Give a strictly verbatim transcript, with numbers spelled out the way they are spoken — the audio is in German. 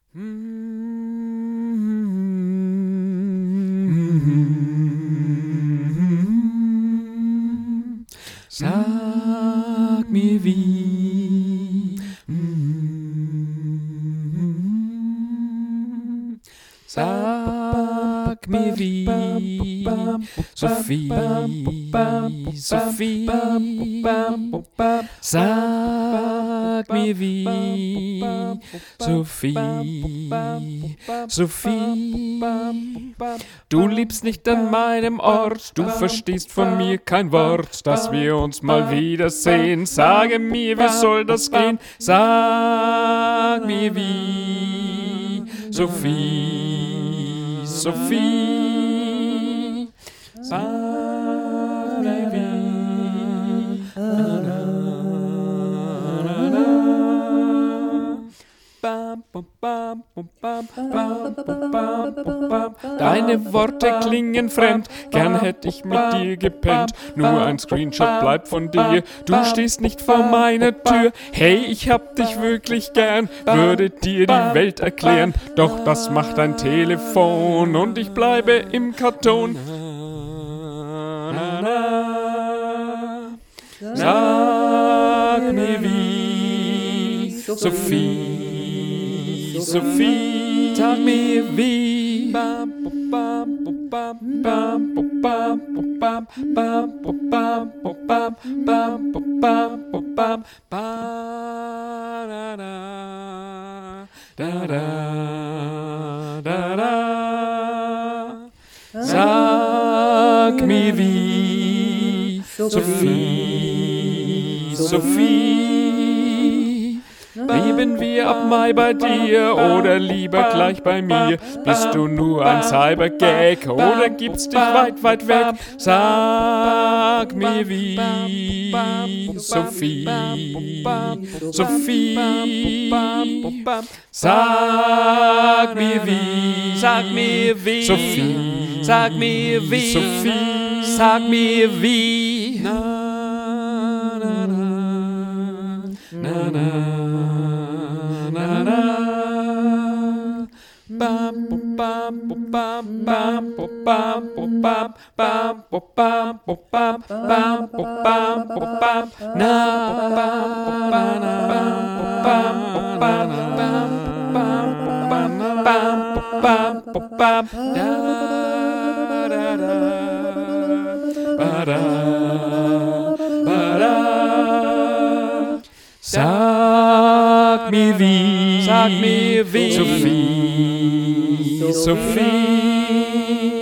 Sag mir wie, sag mir wie, Sophie, Sophie, sag mir wie, Sophie, Sophie, du liebst nicht an meinem Ort, du verstehst von mir kein Wort, dass wir uns mal wiedersehen. Sage mir, wie soll das gehen? Sag mir wie, Sophie, Sophie, sag mir wie. Deine Worte klingen fremd, gern hätte ich mit dir gepennt. Nur ein Screenshot bleibt von dir, du stehst nicht vor meiner Tür. Hey, ich hab dich wirklich gern, würde dir die Welt erklären. Doch das macht dein Telefon und ich bleibe im Karton. Sag mir wie, Sophie, Sophie, sag mir wie, sag mir wie, Sophie, Sophie, leben wir ab Mai bei dir oder lieber gleich bei mir? Bist du nur ein Cybergag oder gibt's dich weit, weit weg? Sag mir wie, Sophie, Sophie, sag mir wie, sag mir wie, Sophie, sag mir wie, Sophie, sag mir wie, na, na, na, na, na. Na, na. Bam, bam, bam, bam, bam, bam, bam, bam, bam, bam, bam, bam, na, bam, bam, bam, bam, bam, bam, bam, da, da, da, ba, da, ba, da. Sag mir wie, sag mir wie, Sophie, Sophie.